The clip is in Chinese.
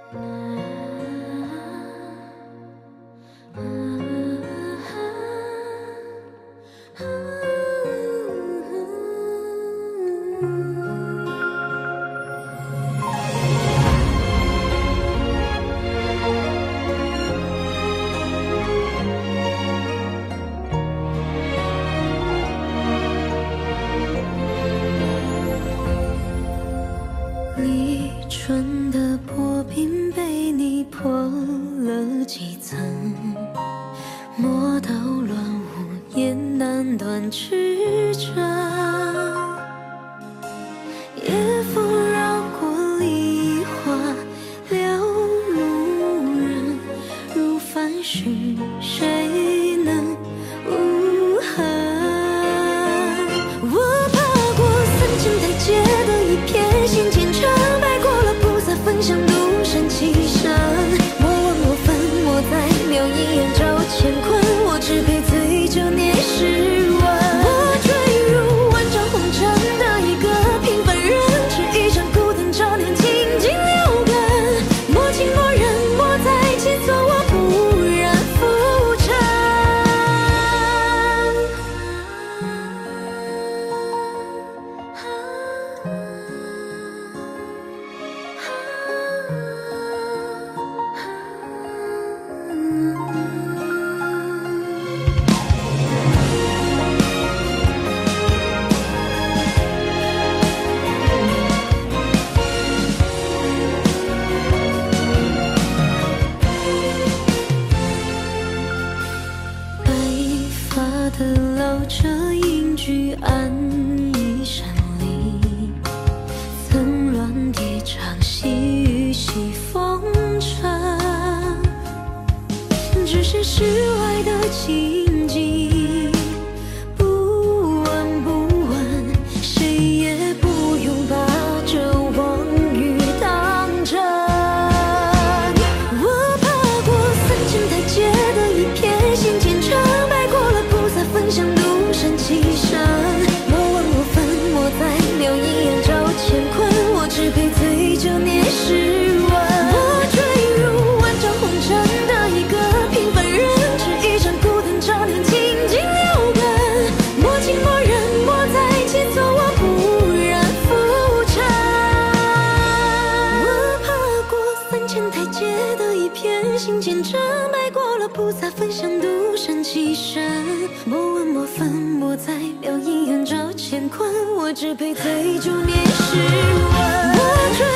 离春的薄冰被你破了几层，磨到乱舞也难断曲折。夜风绕过梨花，撩路人如凡絮，谁能无痕？我爬过3000台阶的一片心前尘，白过了菩萨焚香独善其身。莫问我分，我在留一眼找乾坤，我只配醉酒念诗文。我坠入万丈红尘的一个平凡人，只一盏孤灯照亮清净六根。莫情莫忍，莫再牵索，我不染浮尘。白发的老者隐居安逸山里，层峦叠嶂细雨洗风尘，只是世外的情景，不闻不问，谁也不用把这妄语当真。我爬过3000台阶的一片心前尘，白过了菩萨焚香独善其身。莫问我分，我再留一眼找乾坤，我只配醉酒念诗文。我坠入万丈红尘的一个平凡人，只一盏孤灯照亮清净六根。莫情莫忍，莫再牵索，我不染浮尘。我爬过3000台阶的一片心前尘，白过了菩萨焚香独善其身。莫问莫分，莫再留一眼找乾坤，我只配醉酒念诗文。我坠